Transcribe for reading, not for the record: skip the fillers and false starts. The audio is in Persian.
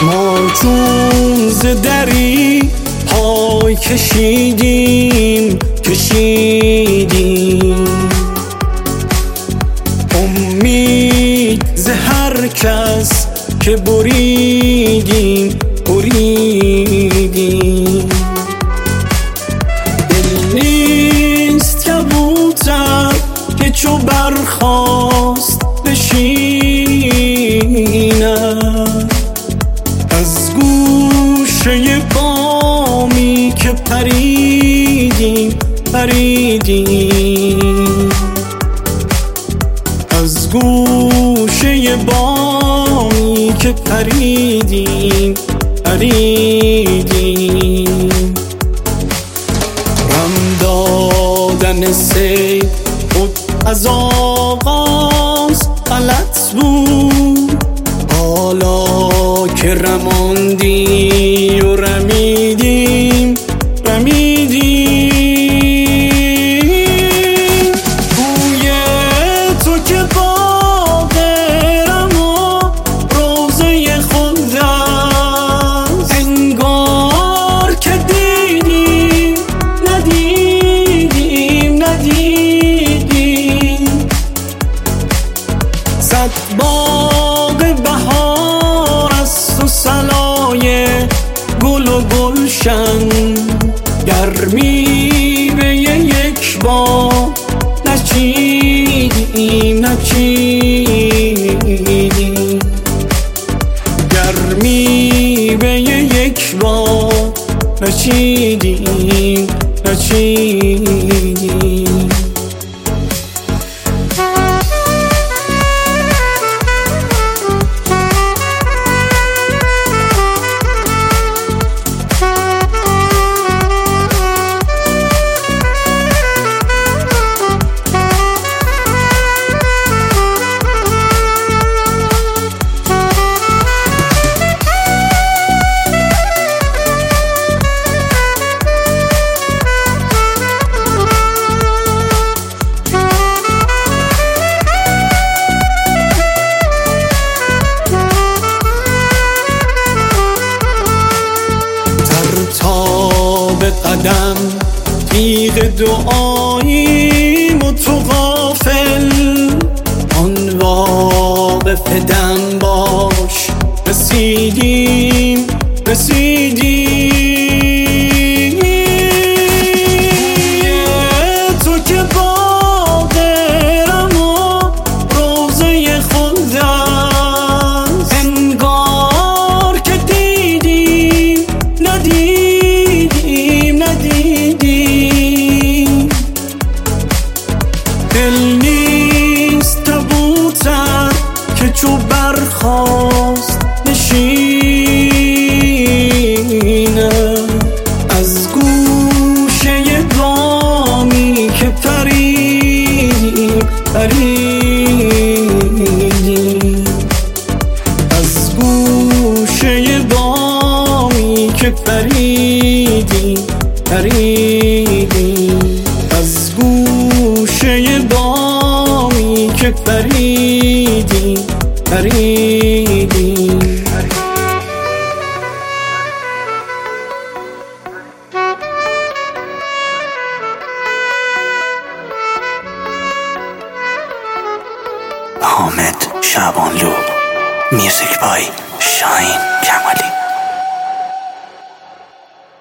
ما چون ز دری پای کشیدیم امید ز هر کس که بریدیم دل نیست کبوتر که چو برخاست بشیند از گوشه بامی که پریدیم از گوشه بامی که پریدیم رم دادن سیل خود از آغاز غلط بود، حالا که رماندی و رمیدیم بوی تو که باغ رم و روضه خود است، انگار که دیدیم ندیدیم صد باغ بهار است و صلای گل و گلشن، گرمی به یک بار نچیدیم گرمی به یک بار نچیدیم به قدم تیغ دعاییم و تو غافل، آن واقف دم باش رسیدیم تو که باغ رم و روضه خود است، انگار که دیدیم ندیدیم دل نیست کبوتر که چو برخاست نشیند از گوشه بامی که پریدیم از گوشه بامی که پریدیم از گوشه بامی که پریدیم حامد شعبانلو. میوزیک بای شاهین کمالی.